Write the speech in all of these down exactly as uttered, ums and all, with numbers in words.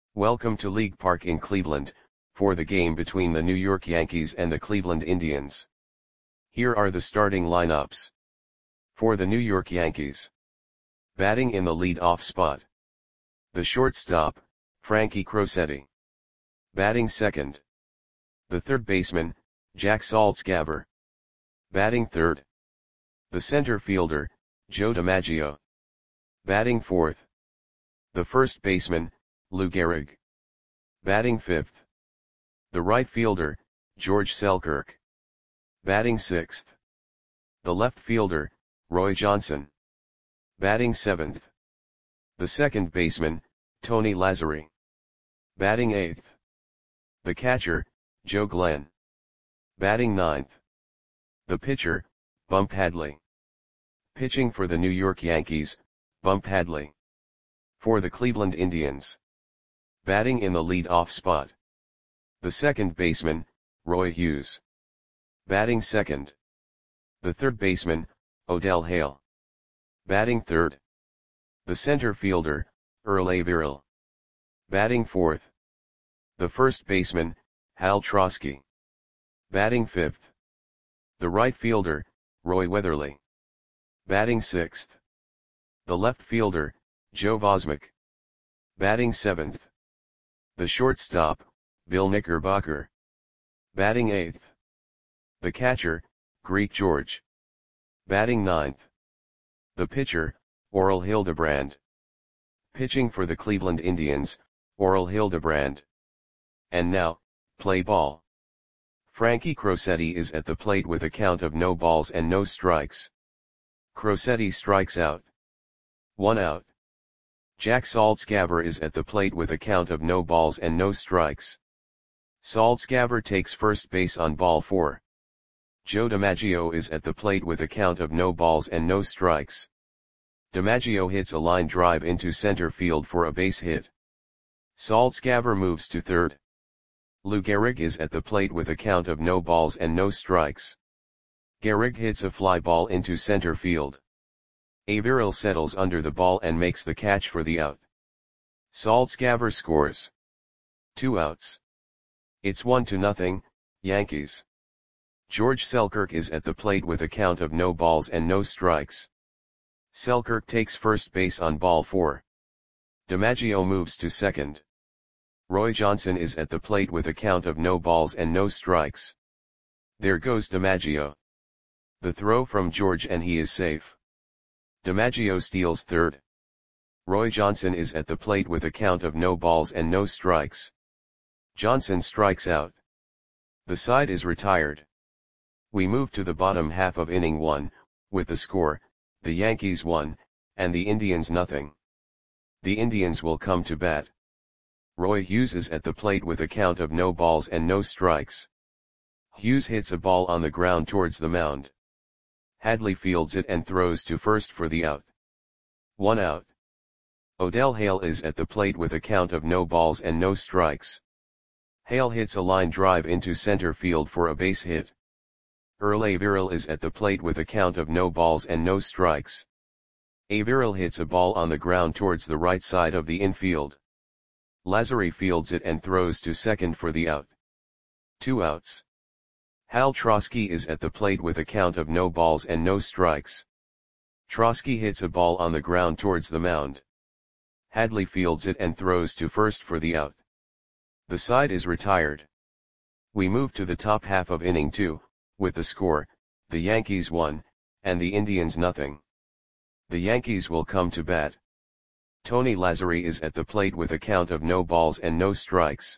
Welcome to League Park in Cleveland, for the game between the New York Yankees and the Cleveland Indians. Here are the starting lineups. For the New York Yankees. Batting in the lead-off spot. The shortstop, Frankie Crosetti. Batting second. The third baseman, Jack Saltzgaber. Batting third. The center fielder, Joe DiMaggio. Batting fourth. The first baseman, Lou Gehrig. Batting fifth. The right fielder, George Selkirk. Batting sixth. The left fielder, Roy Johnson. Batting seventh. The second baseman, Tony Lazzeri. Batting eighth. The catcher, Joe Glenn. Batting ninth. The pitcher, Bump Hadley. Pitching for the New York Yankees, Bump Hadley. For the Cleveland Indians. Batting in the lead-off spot. The second baseman, Roy Hughes. Batting second. The third baseman, Odell Hale. Batting third. The center fielder, Earl Averill. Batting fourth. The first baseman, Hal Trosky. Batting fifth. The right fielder, Roy Weatherly. Batting sixth. The left fielder, Joe Vosmick. Batting seventh. The shortstop, Bill Knickerbocker. Batting eighth. The catcher, Greek George. Batting ninth. The pitcher, Orel Hildebrand. Pitching for the Cleveland Indians, Orel Hildebrand. And now, play ball. Frankie Crosetti is at the plate with a count of no balls and no strikes. Crosetti strikes out. One out. Jack Saltzgaber is at the plate with a count of no balls and no strikes. Saltzgaber takes first base on ball four. Joe DiMaggio is at the plate with a count of no balls and no strikes. DiMaggio hits a line drive into center field for a base hit. Saltzgaber moves to third. Lou Gehrig is at the plate with a count of no balls and no strikes. Gehrig hits a fly ball into center field. Averill settles under the ball and makes the catch for the out. Saltzgaber scores. Two outs. It's one to nothing, Yankees. George Selkirk is at the plate with a count of no balls and no strikes. Selkirk takes first base on ball four. DiMaggio moves to second. Roy Johnson is at the plate with a count of no balls and no strikes. There goes DiMaggio. The throw from George and he is safe. DiMaggio steals third. Roy Johnson is at the plate with a count of no balls and no strikes. Johnson strikes out. The side is retired. We move to the bottom half of inning one, with the score, the Yankees one, and the Indians nothing. The Indians will come to bat. Roy Hughes is at the plate with a count of no balls and no strikes. Hughes hits a ball on the ground towards the mound. Hadley fields it and throws to first for the out. One out. Odell Hale is at the plate with a count of no balls and no strikes. Hale hits a line drive into center field for a base hit. Earl Averill is at the plate with a count of no balls and no strikes. Averill hits a ball on the ground towards the right side of the infield. Lazzeri fields it and throws to second for the out. Two outs. Hal Trosky is at the plate with a count of no balls and no strikes. Trosky hits a ball on the ground towards the mound. Hadley fields it and throws to first for the out. The side is retired. We move to the top half of inning two, with the score, the Yankees one, and the Indians nothing. The Yankees will come to bat. Tony Lazzeri is at the plate with a count of no balls and no strikes.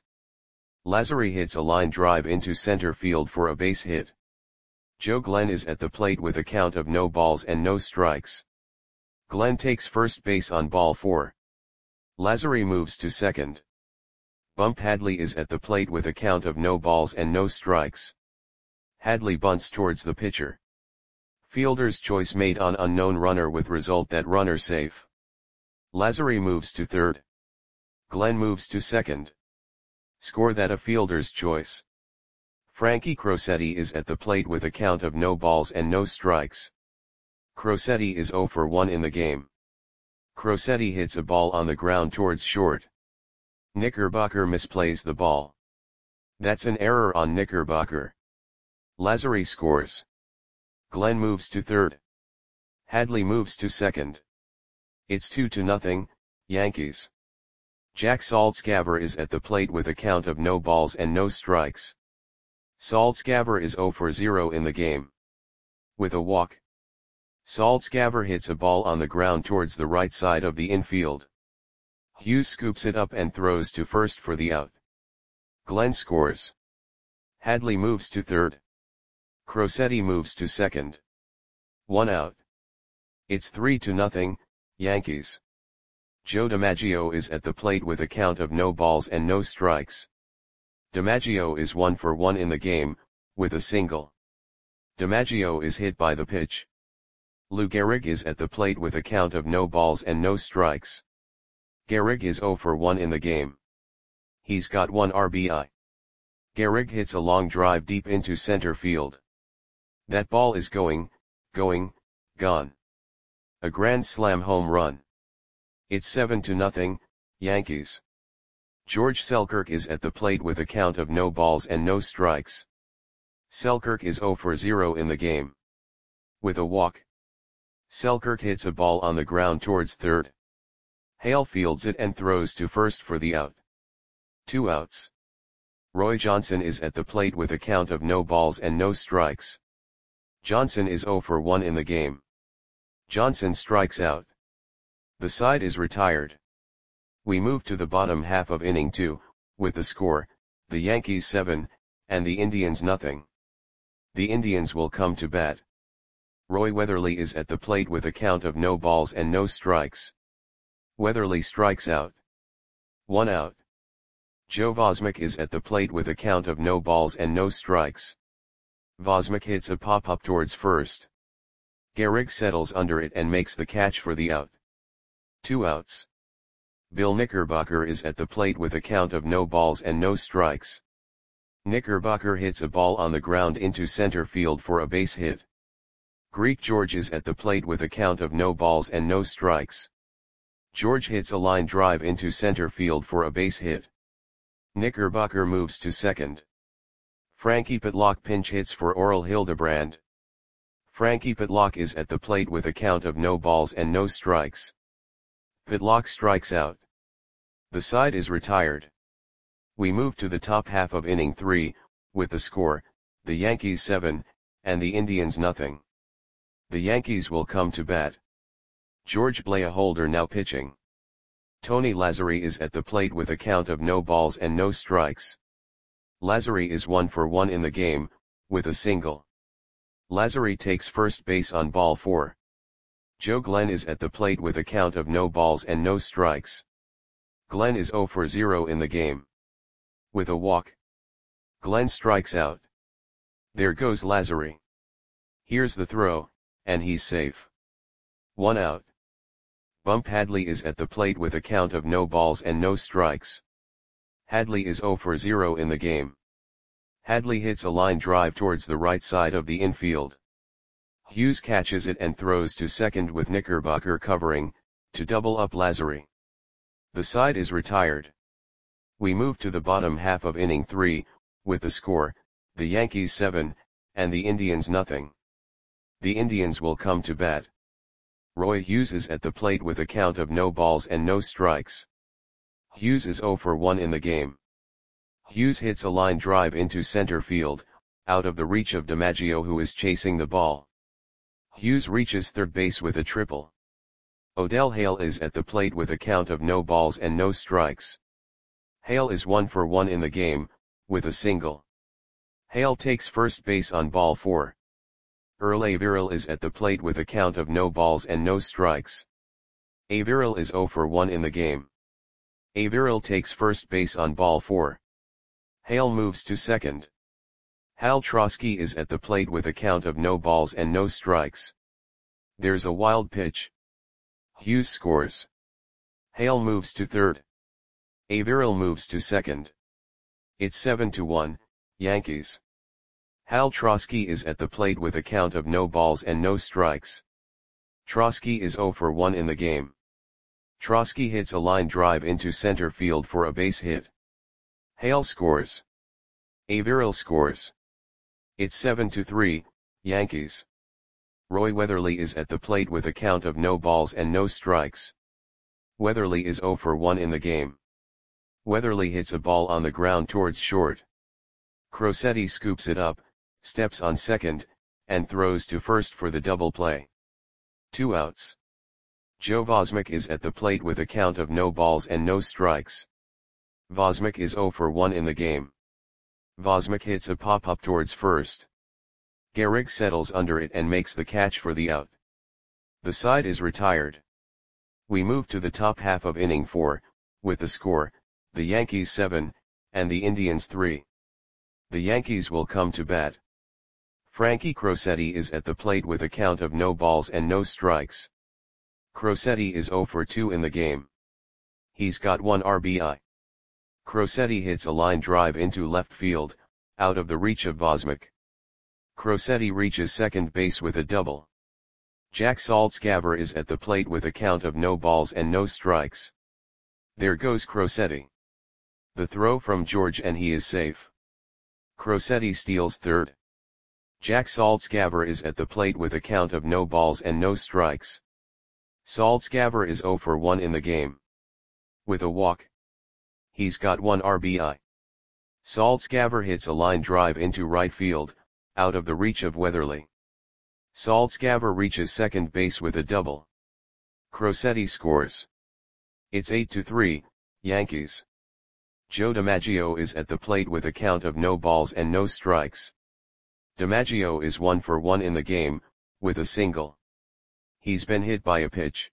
Lazzeri hits a line drive into center field for a base hit. Joe Glenn is at the plate with a count of no balls and no strikes. Glenn takes first base on ball four. Lazzeri moves to second. Bump Hadley is at the plate with a count of no balls and no strikes. Hadley bunts towards the pitcher. Fielder's choice made on unknown runner with result that runner safe. Lazzeri moves to third. Glenn moves to second. Score that a fielder's choice. Frankie Crosetti is at the plate with a count of no balls and no strikes. Crosetti is zero for one in the game. Crosetti hits a ball on the ground towards short. Knickerbocker misplays the ball. That's an error on Knickerbocker. Lazary scores. Glenn moves to third. Hadley moves to second. It's two to nothing, Yankees. Jack Saltzgaver is at the plate with a count of no balls and no strikes. Saltzgaver is zero for zero in the game. With a walk. Saltzgaver hits a ball on the ground towards the right side of the infield. Hughes scoops it up and throws to first for the out. Glenn scores. Hadley moves to third. Crosetti moves to second. One out. It's three to nothing, Yankees. Joe DiMaggio is at the plate with a count of no balls and no strikes. DiMaggio is one for one in the game, with a single. DiMaggio is hit by the pitch. Lou Gehrig is at the plate with a count of no balls and no strikes. Gehrig is zero for one in the game. He's got one R B I. Gehrig hits a long drive deep into center field. That ball is going, going, gone. A grand slam home run. It's seven to nothing, Yankees. George Selkirk is at the plate with a count of no balls and no strikes. Selkirk is zero for zero in the game. With a walk. Selkirk hits a ball on the ground towards third. Hale fields it and throws to first for the out. Two outs. Roy Johnson is at the plate with a count of no balls and no strikes. Johnson is zero for one in the game. Johnson strikes out. The side is retired. We move to the bottom half of inning two, with the score, the Yankees seven, and the Indians nothing. The Indians will come to bat. Roy Weatherly is at the plate with a count of no balls and no strikes. Weatherly strikes out. One out. Joe Vosmick is at the plate with a count of no balls and no strikes. Vosmick hits a pop-up towards first. Gehrig settles under it and makes the catch for the out. Two outs. Bill Knickerbocker is at the plate with a count of no balls and no strikes. Knickerbocker hits a ball on the ground into center field for a base hit. Greek George is at the plate with a count of no balls and no strikes. George hits a line drive into center field for a base hit. Knickerbocker moves to second. Frankie Pitlock pinch hits for Orel Hildebrand. Frankie Pitlock is at the plate with a count of no balls and no strikes. Pitlock strikes out. The side is retired. We move to the top half of inning three, with the score, the Yankees seven, and the Indians nothing. The Yankees will come to bat. George Blaholder now pitching. Tony Lazzari is at the plate with a count of no balls and no strikes. Lazzari is one for one in the game, with a single. Lazzari takes first base on ball four. Joe Glenn is at the plate with a count of no balls and no strikes. Glenn is zero for zero in the game. With a walk. Glenn strikes out. There goes Lazzari. Here's the throw, and he's safe. One out. Bump Hadley is at the plate with a count of no balls and no strikes. Hadley is zero for zero in the game. Hadley hits a line drive towards the right side of the infield. Hughes catches it and throws to second with Knickerbocker covering, to double up Lazzari. The side is retired. We move to the bottom half of inning three, with the score, the Yankees seven, and the Indians nothing. The Indians will come to bat. Roy Hughes is at the plate with a count of no balls and no strikes. Hughes is zero for one in the game. Hughes hits a line drive into center field, out of the reach of DiMaggio who is chasing the ball. Hughes reaches third base with a triple. Odell Hale is at the plate with a count of no balls and no strikes. Hale is one for one in the game, with a single. Hale takes first base on ball four. Earl Averill is at the plate with a count of no balls and no strikes. Averill is zero for one in the game. Averill takes first base on ball four. Hale moves to second. Hal Trosky is at the plate with a count of no balls and no strikes. There's a wild pitch. Hughes scores. Hale moves to third. Averill moves to second. It's seven to one, Yankees. Hal Trosky is at the plate with a count of no balls and no strikes. Trosky is zero for one in the game. Trotsky hits a line drive into center field for a base hit. Hale scores. Averill scores. It's seven to three, Yankees. Roy Weatherly is at the plate with a count of no balls and no strikes. Weatherly is zero for one in the game. Weatherly hits a ball on the ground towards short. Crosetti scoops it up, steps on second, and throws to first for the double play. Two outs. Joe Vosmek is at the plate with a count of no balls and no strikes. Vosmek is zero for one in the game. Vosmek hits a pop-up towards first. Gehrig settles under it and makes the catch for the out. The side is retired. We move to the top half of inning four, with the score, the Yankees seven, and the Indians three. The Yankees will come to bat. Frankie Crosetti is at the plate with a count of no balls and no strikes. Crosetti is zero for two in the game. He's got one R B I. Crosetti hits a line drive into left field, out of the reach of Vosmek. Crosetti reaches second base with a double. Jack Saltzgaver is at the plate with a count of no balls and no strikes. There goes Crosetti. The throw from George and he is safe. Crosetti steals third. Jack Saltzgaver is at the plate with a count of no balls and no strikes. Saltzgaver is zero for one in the game. With a walk. He's got one R B I. Saltzgaver hits a line drive into right field, out of the reach of Weatherly. Saltzgaver reaches second base with a double. Crosetti scores. It's eight to three, Yankees. Joe DiMaggio is at the plate with a count of no balls and no strikes. DiMaggio is one for one in the game, with a single. He's been hit by a pitch.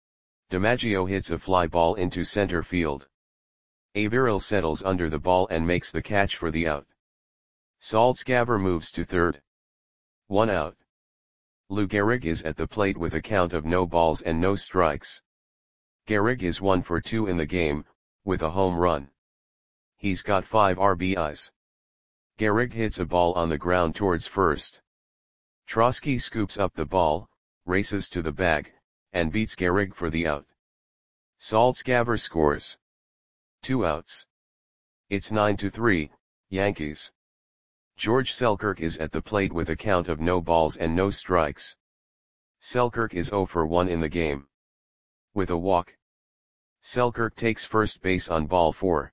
DiMaggio hits a fly ball into center field. Averill settles under the ball and makes the catch for the out. Saltzgaver moves to third. One out. Lou Gehrig is at the plate with a count of no balls and no strikes. Gehrig is one for two in the game, with a home run. He's got five R B Is. Gehrig hits a ball on the ground towards first. Trotsky scoops up the ball, races to the bag, and beats Gehrig for the out. Saltzgaver scores. Two outs. It's nine to three, Yankees. George Selkirk is at the plate with a count of no balls and no strikes. Selkirk is zero for one in the game. With a walk. Selkirk takes first base on ball four.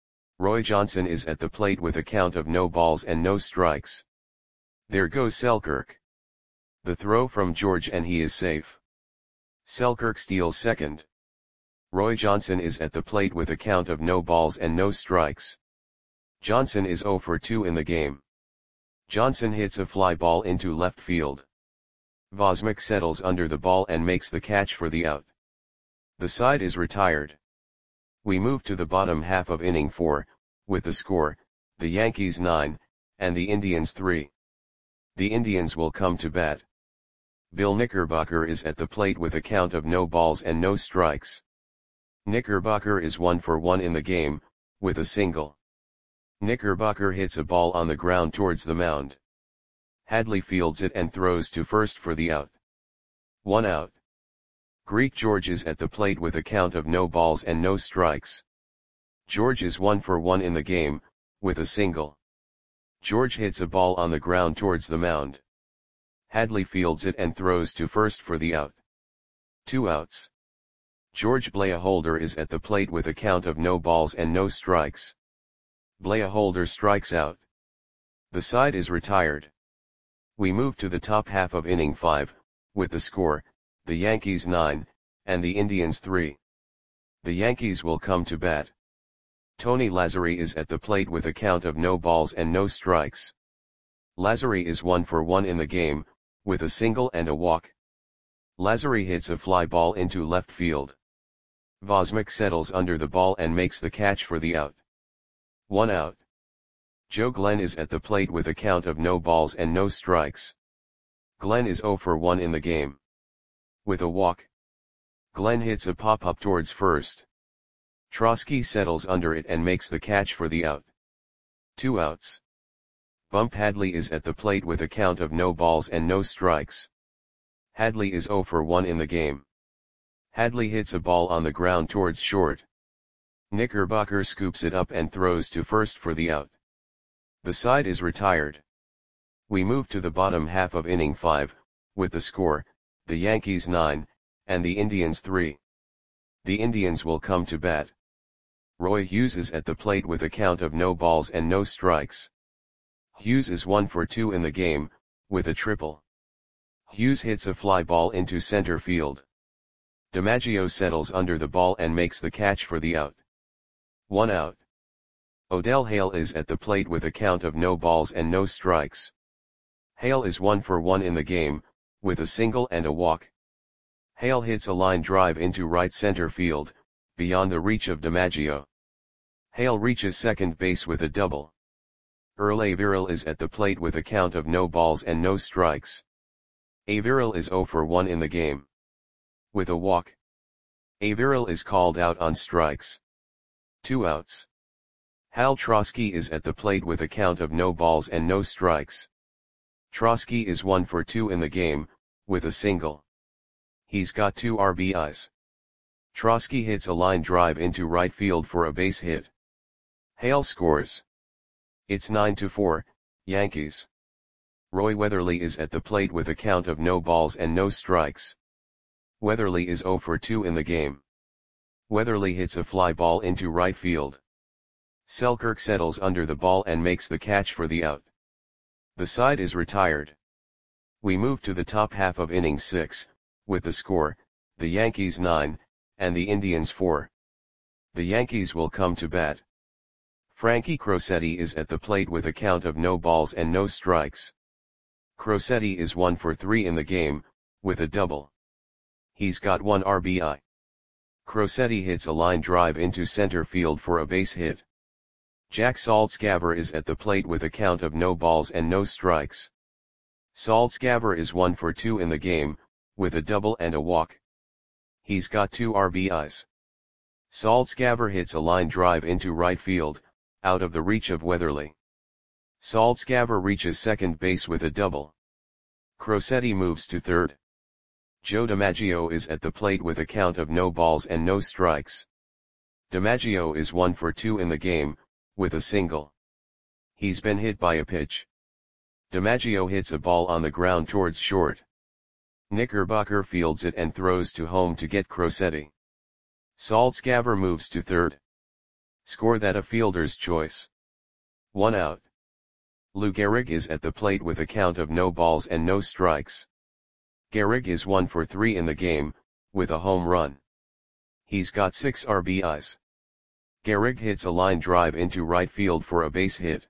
Roy Johnson is at the plate with a count of no balls and no strikes. There goes Selkirk. The throw from George and he is safe. Selkirk steals second. Roy Johnson is at the plate with a count of no balls and no strikes. Johnson is zero for two in the game. Johnson hits a fly ball into left field. Vosmek settles under the ball and makes the catch for the out. The side is retired. We move to the bottom half of inning four, with the score, the Yankees nine, and the Indians three. The Indians will come to bat. Bill Knickerbocker is at the plate with a count of no balls and no strikes. Knickerbocker is one for one in the game, with a single. Knickerbocker hits a ball on the ground towards the mound. Hadley fields it and throws to first for the out. One out. Greek George is at the plate with a count of no balls and no strikes. George is one for one in the game, with a single. George hits a ball on the ground towards the mound. Hadley fields it and throws to first for the out. Two outs. George Blaholder is at the plate with a count of no balls and no strikes. Blaholder strikes out. The side is retired. We move to the top half of inning five, with the score, the Yankees nine, and the Indians three. The Yankees will come to bat. Tony Lazzeri is at the plate with a count of no balls and no strikes. Lazzeri is one for one in the game, with a single and a walk. Lazzeri hits a fly ball into left field. Vosmek settles under the ball and makes the catch for the out. One out. Joe Glenn is at the plate with a count of no balls and no strikes. Glenn is zero for one in the game. With a walk. Glenn hits a pop-up towards first. Trotsky settles under it and makes the catch for the out. Two outs. Bump Hadley is at the plate with a count of no balls and no strikes. Hadley is zero for one in the game. Hadley hits a ball on the ground towards short. Knickerbocker scoops it up and throws to first for the out. The side is retired. We move to the bottom half of inning five, with the score, the Yankees nine, and the Indians three. The Indians will come to bat. Roy Hughes is at the plate with a count of no balls and no strikes. Hughes is one for two in the game, with a triple. Hughes hits a fly ball into center field. DiMaggio settles under the ball and makes the catch for the out. One out. Odell Hale is at the plate with a count of no balls and no strikes. Hale is one for one in the game, with a single and a walk. Hale hits a line drive into right center field, beyond the reach of DiMaggio. Hale reaches second base with a double. Earl Averill is at the plate with a count of no balls and no strikes. Averill is zero for one in the game. With a walk. Averill is called out on strikes. Two outs. Hal Trosky is at the plate with a count of no balls and no strikes. Trosky is one for two in the game, with a single. He's got two R B Is. Trosky hits a line drive into right field for a base hit. Hale scores. It's nine to four, Yankees. Roy Weatherly is at the plate with a count of no balls and no strikes. Weatherly is zero for two in the game. Weatherly hits a fly ball into right field. Selkirk settles under the ball and makes the catch for the out. The side is retired. We move to the top half of inning six, with the score, the Yankees nine, and the Indians four. The Yankees will come to bat. Frankie Crosetti is at the plate with a count of no balls and no strikes. Crosetti is one for three in the game, with a double. He's got one R B I. Crosetti hits a line drive into center field for a base hit. Jack Saltzgaver is at the plate with a count of no balls and no strikes. Saltzgaver is one for two in the game, with a double and a walk. He's got two R B Is. Saltzgaver hits a line drive into right field, out of the reach of Weatherly. Saltzgaver reaches second base with a double. Crosetti moves to third. Joe DiMaggio is at the plate with a count of no balls and no strikes. DiMaggio is one for two in the game, with a single. He's been hit by a pitch. DiMaggio hits a ball on the ground towards short. Knickerbocker fields it and throws to home to get Crosetti. Saltzgaver moves to third. Score that a fielder's choice. One out. Lou Gehrig is at the plate with a count of no balls and no strikes. Gehrig is one for three in the game, with a home run. He's got six R B Is. Gehrig hits a line drive into right field for a base hit.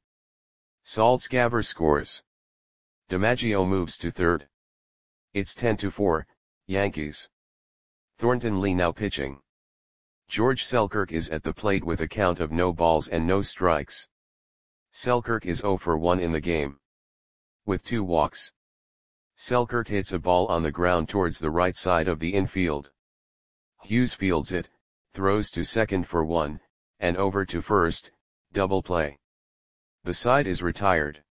Saltzgaver scores. DiMaggio moves to third. It's ten to four, Yankees. Thornton Lee now pitching. George Selkirk is at the plate with a count of no balls and no strikes. Selkirk is zero for one in the game. With two walks. Selkirk hits a ball on the ground towards the right side of the infield. Hughes fields it, throws to second for one, and over to first, double play. The side is retired.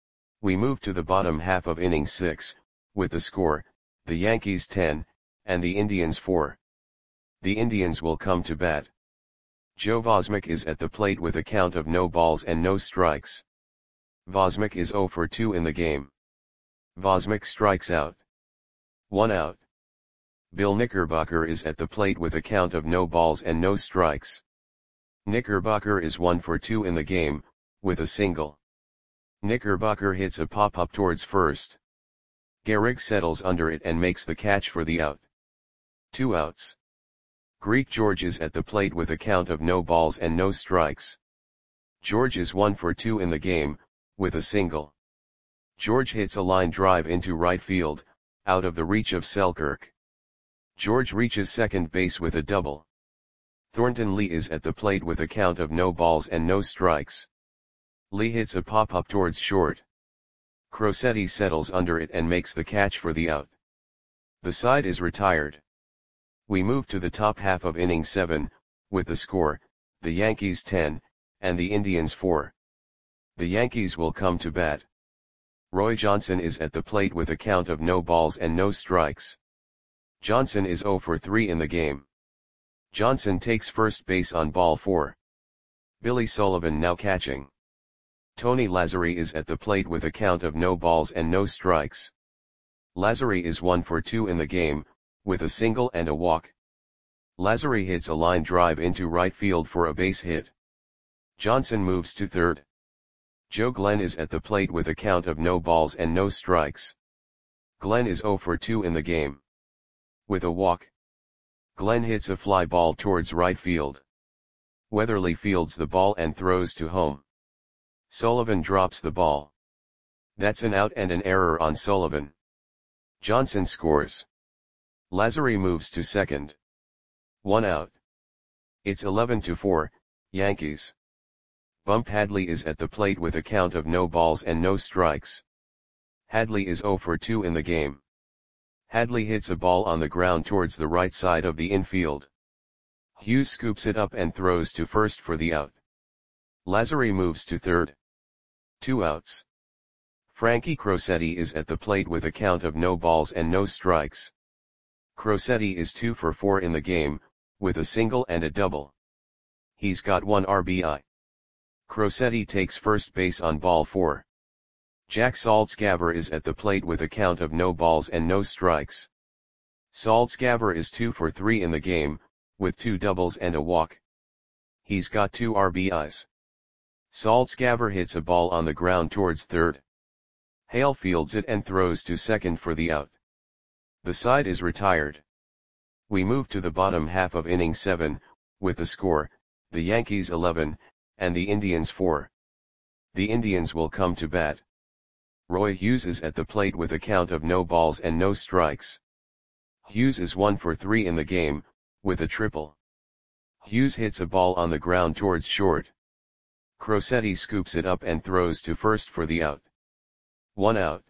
We move to the bottom half of inning six, with the score, the Yankees ten, and the Indians four. The Indians will come to bat. Joe Vosmick is at the plate with a count of no balls and no strikes. Vosmick is zero for two in the game. Vosmick strikes out. One out. Bill Knickerbocker is at the plate with a count of no balls and no strikes. Knickerbocker is one for two in the game, with a single. Knickerbocker hits a pop-up towards first. Gehrig settles under it and makes the catch for the out. Two outs. Greek George is at the plate with a count of no balls and no strikes. George is one for two in the game, with a single. George hits a line drive into right field, out of the reach of Selkirk. George reaches second base with a double. Thornton Lee is at the plate with a count of no balls and no strikes. Lee hits a pop-up towards short. Crosetti settles under it and makes the catch for the out. The side is retired. We move to the top half of inning seven, with the score, the Yankees ten, and the Indians four. The Yankees will come to bat. Roy Johnson is at the plate with a count of no balls and no strikes. Johnson is zero for three in the game. Johnson takes first base on ball four. Billy Sullivan now catching. Tony Lazzari is at the plate with a count of no balls and no strikes. Lazzari is one for two in the game, with a single and a walk. Lazzari hits a line drive into right field for a base hit. Johnson moves to third. Joe Glenn is at the plate with a count of no balls and no strikes. Glenn is zero for two in the game. With a walk. Glenn hits a fly ball towards right field. Weatherly fields the ball and throws to home. Sullivan drops the ball. That's an out and an error on Sullivan. Johnson scores. Lazzari moves to second. One out. It's eleven to four, Yankees. Bump Hadley is at the plate with a count of no balls and no strikes. Hadley is zero for two in the game. Hadley hits a ball on the ground towards the right side of the infield. Hughes scoops it up and throws to first for the out. Lazzari moves to third. Two outs. Frankie Crosetti is at the plate with a count of no balls and no strikes. Crosetti is two for four in the game, with a single and a double. He's got one R B I. Crosetti takes first base on ball four. Jack Saltzgaver is at the plate with a count of no balls and no strikes. Saltzgaver is two for three in the game, with two doubles and a walk. He's got two R B Is. Saltzgaver hits a ball on the ground towards third. Hale fields it and throws to second for the out. The side is retired. We move to the bottom half of inning seven, with the score, the Yankees eleven, and the Indians four. The Indians will come to bat. Roy Hughes is at the plate with a count of no balls and no strikes. Hughes is one for three in the game, with a triple. Hughes hits a ball on the ground towards short. Crosetti scoops it up and throws to first for the out. One out.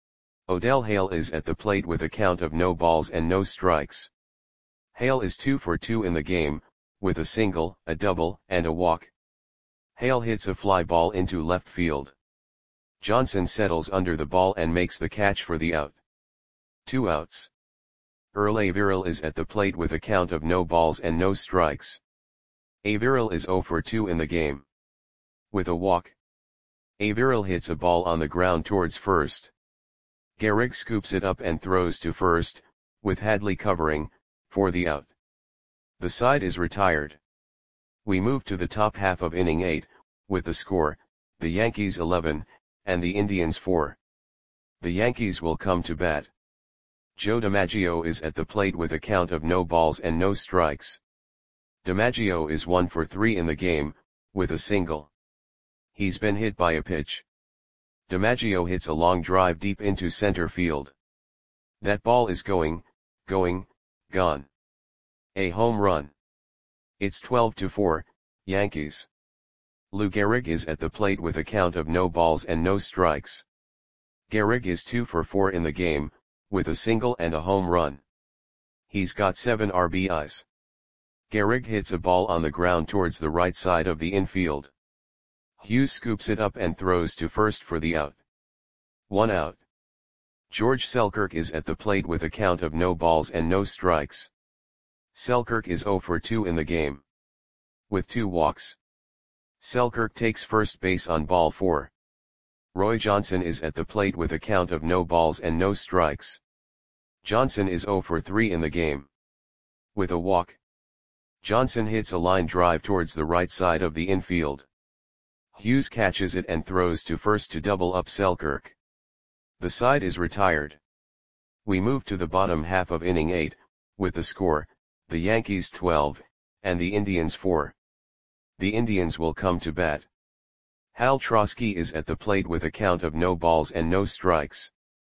Odell Hale is at the plate with a count of no balls and no strikes. Hale is two for two in the game, with a single, a double, and a walk. Hale hits a fly ball into left field. Johnson settles under the ball and makes the catch for the out. Two outs. Earl Averill is at the plate with a count of no balls and no strikes. Averill is zero for two in the game. With a walk. Averill hits a ball on the ground towards first. Gehrig scoops it up and throws to first, with Hadley covering, for the out. The side is retired. We move to the top half of inning eight, with the score, the Yankees eleven, and the Indians four. The Yankees will come to bat. Joe DiMaggio is at the plate with a count of no balls and no strikes. DiMaggio is one for three in the game, with a single. He's been hit by a pitch. DiMaggio hits a long drive deep into center field. That ball is going, going, gone. A home run. It's twelve to four, Yankees. Lou Gehrig is at the plate with a count of no balls and no strikes. Gehrig is two for four in the game, with a single and a home run. He's got seven R B Is. Gehrig hits a ball on the ground towards the right side of the infield. Hughes scoops it up and throws to first for the out. One out. George Selkirk is at the plate with a count of no balls and no strikes. Selkirk is zero for two in the game. With two walks. Selkirk takes first base on ball four. Roy Johnson is at the plate with a count of no balls and no strikes. Johnson is zero for three in the game. With a walk. Johnson hits a line drive towards the right side of the infield. Hughes catches it and throws to first to double up Selkirk. The side is retired. We move to the bottom half of inning eight, with the score, the Yankees twelve, and the Indians four. The Indians will come to bat. Hal Trosky is at the plate with a count of no balls and no strikes.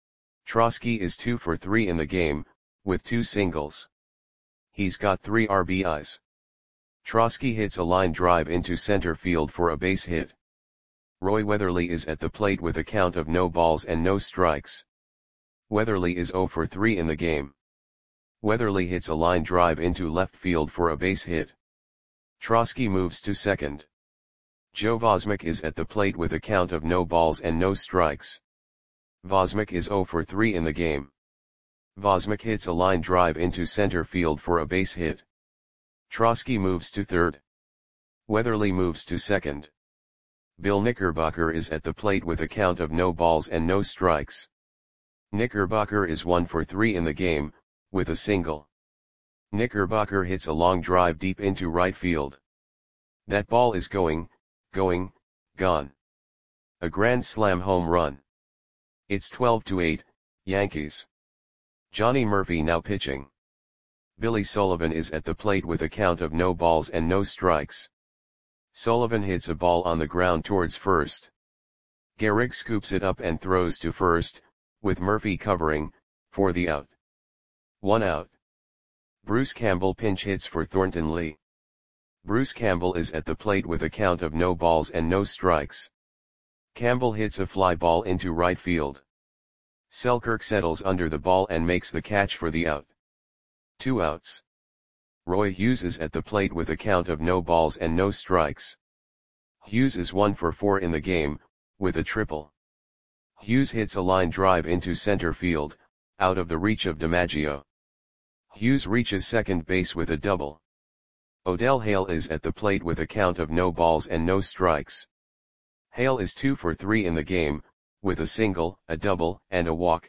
Trosky is two for three in the game, with two singles. He's got three R B Is. Trosky hits a line drive into center field for a base hit. Roy Weatherly is at the plate with a count of no balls and no strikes. Weatherly is zero for three in the game. Weatherly hits a line drive into left field for a base hit. Trosky moves to second. Joe Vosmick is at the plate with a count of no balls and no strikes. Vosmick is zero for three in the game. Vosmik hits a line drive into center field for a base hit. Trosky moves to third. Weatherly moves to second. Bill Knickerbocker is at the plate with a count of no balls and no strikes. Knickerbocker is one for three in the game, with a single. Knickerbocker hits a long drive deep into right field. That ball is going, going, gone. A grand slam home run. It's twelve to eight, Yankees. Johnny Murphy now pitching. Billy Sullivan is at the plate with a count of no balls and no strikes. Sullivan hits a ball on the ground towards first. Gehrig scoops it up and throws to first, with Murphy covering, for the out. One out. Bruce Campbell pinch hits for Thornton Lee. Bruce Campbell is at the plate with a count of no balls and no strikes. Campbell hits a fly ball into right field. Selkirk settles under the ball and makes the catch for the out. Two outs. Roy Hughes is at the plate with a count of no balls and no strikes. Hughes is one for four in the game, with a triple. Hughes hits a line drive into center field, out of the reach of DiMaggio. Hughes reaches second base with a double. Odell Hale is at the plate with a count of no balls and no strikes. Hale is two for three in the game, with a single, a double, and a walk.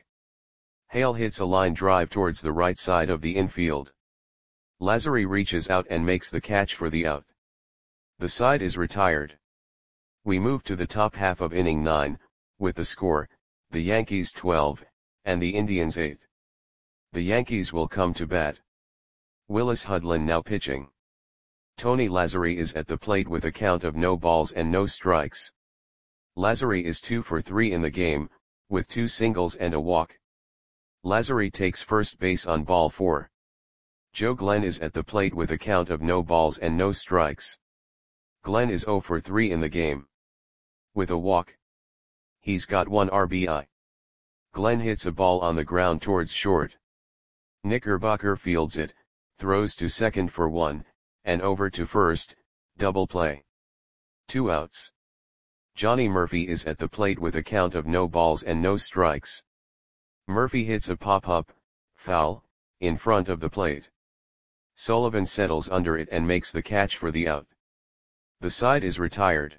Hale hits a line drive towards the right side of the infield. Lazary reaches out and makes the catch for the out. The side is retired. We move to the top half of inning nine, with the score, the Yankees twelve, and the Indians eight. The Yankees will come to bat. Willis Hudlin now pitching. Tony Lazary is at the plate with a count of no balls and no strikes. Lazary is two for three in the game, with two singles and a walk. Lazary takes first base on ball four. Joe Glenn is at the plate with a count of no balls and no strikes. Glenn is zero for three in the game. With a walk. He's got one R B I. Glenn hits a ball on the ground towards short. Knickerbocker fields it, throws to second for one, and over to first, double play. Two outs. Johnny Murphy is at the plate with a count of no balls and no strikes. Murphy hits a pop-up, foul, in front of the plate. Sullivan settles under it and makes the catch for the out. The side is retired.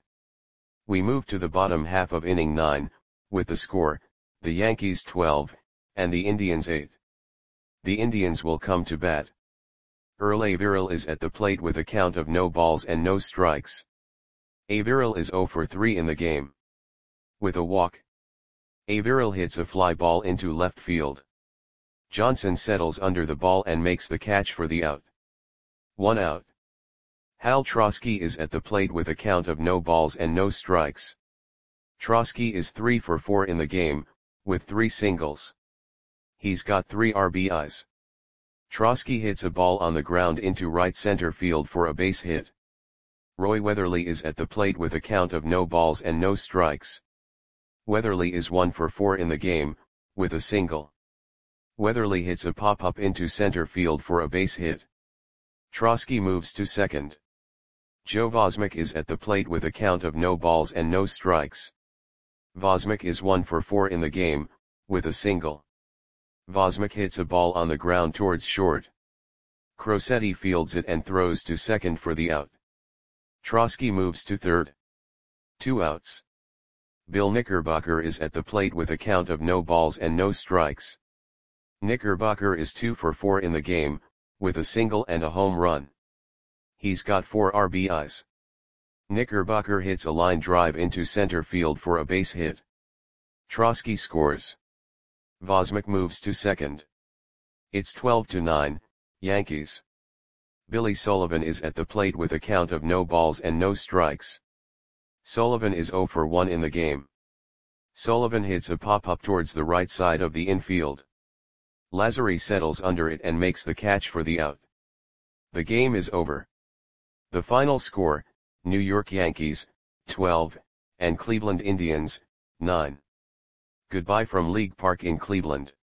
We move to the bottom half of inning nine, with the score, the Yankees twelve, and the Indians eight. The Indians will come to bat. Earl Averill is at the plate with a count of no balls and no strikes. Averill is zero for three in the game. With a walk. Averill hits a fly ball into left field. Johnson settles under the ball and makes the catch for the out. One out. Hal Trosky is at the plate with a count of no balls and no strikes. Trosky is three for four in the game, with three singles. He's got three R B Is. Trosky hits a ball on the ground into right center field for a base hit. Roy Weatherly is at the plate with a count of no balls and no strikes. Weatherly is one for four in the game, with a single. Weatherly hits a pop-up into center field for a base hit. Trosky moves to second. Joe Vosmik is at the plate with a count of no balls and no strikes. Vosmik is one for four in the game, with a single. Vosmik hits a ball on the ground towards short. Crosetti fields it and throws to second for the out. Trosky moves to third. Two outs. Bill Knickerbocker is at the plate with a count of no balls and no strikes. Knickerbocker is two for four in the game, with a single and a home run. He's got four R B Is. Knickerbocker hits a line drive into center field for a base hit. Trosky scores. Vosmik moves to second. It's twelve to nine, Yankees. Billy Sullivan is at the plate with a count of no balls and no strikes. Sullivan is zero for one in the game. Sullivan hits a pop-up towards the right side of the infield. Lazary settles under it and makes the catch for the out. The game is over. The final score, New York Yankees, twelve, and Cleveland Indians, nine. Goodbye from League Park in Cleveland.